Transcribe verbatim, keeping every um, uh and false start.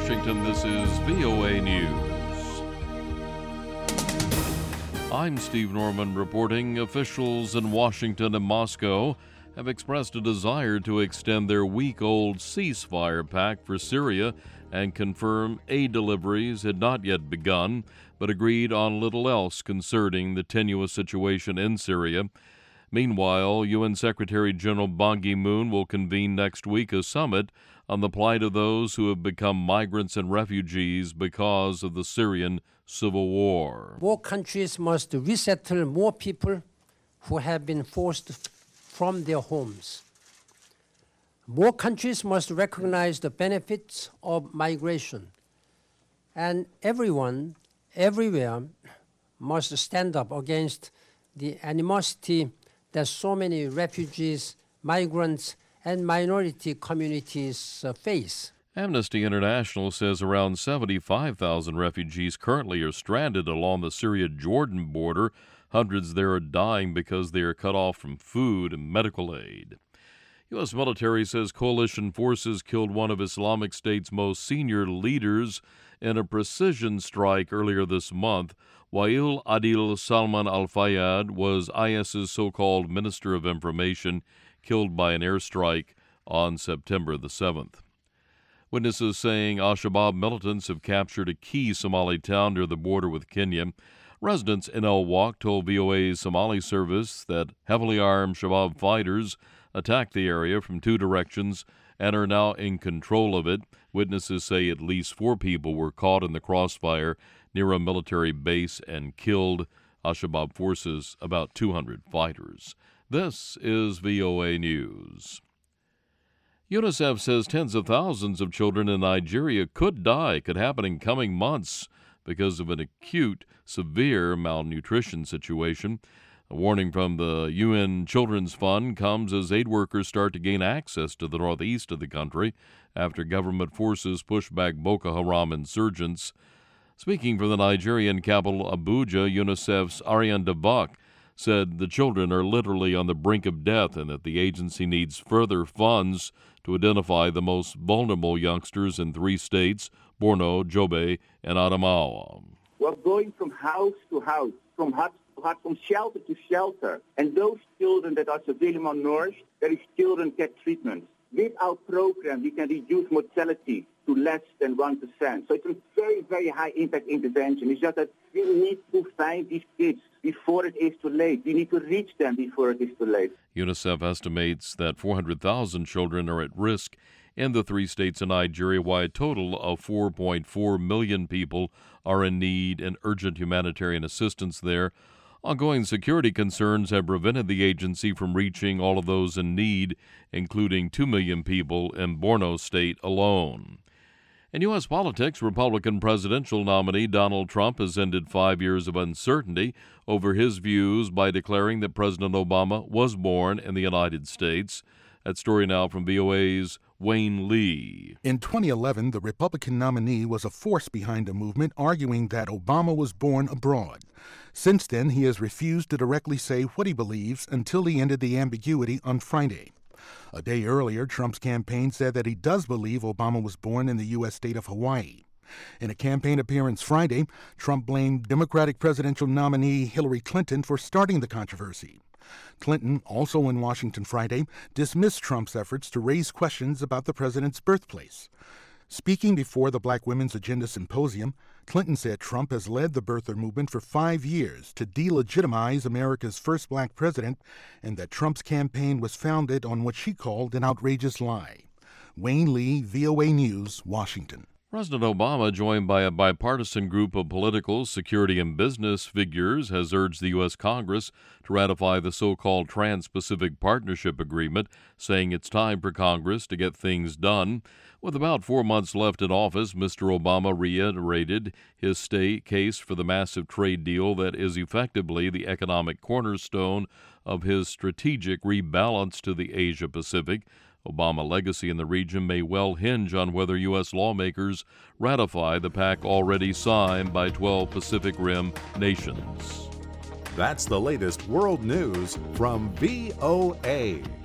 Washington, this is V O A News. I'm Steve Norman reporting. Officials in Washington and Moscow have expressed a desire to extend their week-old ceasefire pact for Syria and confirm aid deliveries had not yet begun, but agreed on little else concerning the tenuous situation in Syria. Meanwhile, U N Secretary General Ban Ki-moon will convene next week a summit on the plight of those who have become migrants and refugees because of the Syrian civil war. More countries must resettle more people who have been forced from their homes. More countries must recognize the benefits of migration. And everyone, everywhere, must stand up against the animosity that so many refugees, migrants, and minority communities uh, face. Amnesty International says around seventy-five thousand refugees currently are stranded along the Syria-Jordan border. Hundreds there are dying because they are cut off from food and medical aid. U S military says coalition forces killed one of Islamic State's most senior leaders in a precision strike earlier this month. Wael Adil Salman al-Fayyad was IS's so-called Minister of Information, killed by an airstrike on September the seventh. Witnesses saying al-Shabaab militants have captured a key Somali town near the border with Kenya. Residents in El Wak told V O A's Somali service that heavily armed Shabaab fighters attacked the area from two directions and are now in control of it. Witnesses say at least four people were caught in the crossfire near a military base and killed. Al-Shabaab forces about two hundred fighters. This is V O A News. UNICEF says tens of thousands of children in Nigeria could die, could happen in coming months because of an acute, severe malnutrition situation. A warning from the U N Children's Fund comes as aid workers start to gain access to the northeast of the country after government forces push back Boko Haram insurgents. Speaking from the Nigerian capital Abuja, UNICEF's Ariane Devak said the children are literally on the brink of death and that the agency needs further funds to identify the most vulnerable youngsters in three states, Borno, Yobe, and Adamawa. We're going from house to house, from hut to hut, from shelter to shelter. And those children that are severely malnourished, those children get treatment. With our program, we can reduce mortality to less than one percent. So it's a very, very high-impact intervention. It's just that we need to find these kids before it is too late. We need to reach them before it is too late. UNICEF estimates that four hundred thousand children are at risk in the three states in Nigeria, while a total of four point four million people are in need and urgent humanitarian assistance there. Ongoing security concerns have prevented the agency from reaching all of those in need, including two million people in Borno State alone. In U S politics, Republican presidential nominee Donald Trump has ended five years of uncertainty over his views by declaring that President Obama was born in the United States. That story now from V O A's Wayne Lee. In twenty eleven, the Republican nominee was a force behind a movement arguing that Obama was born abroad. Since then, he has refused to directly say what he believes until he ended the ambiguity on Friday. A day earlier, Trump's campaign said that he does believe Obama was born in the U S state of Hawaii. In a campaign appearance Friday, Trump blamed Democratic presidential nominee Hillary Clinton for starting the controversy. Clinton, also in Washington Friday, dismissed Trump's efforts to raise questions about the president's birthplace. Speaking before the Black Women's Agenda Symposium, Clinton said Trump has led the birther movement for five years to delegitimize America's first black president and that Trump's campaign was founded on what she called an outrageous lie. Wayne Lee, V O A News, Washington. President Obama, joined by a bipartisan group of political, security, and business figures, has urged the U S Congress to ratify the so-called Trans-Pacific Partnership Agreement, saying it's time for Congress to get things done. With about four months left in office, Mister Obama reiterated his state case for the massive trade deal that is effectively the economic cornerstone of his strategic rebalance to the Asia-Pacific. Obama legacy in the region may well hinge on whether U S lawmakers ratify the pact already signed by twelve Pacific Rim nations. That's the latest world news from V O A.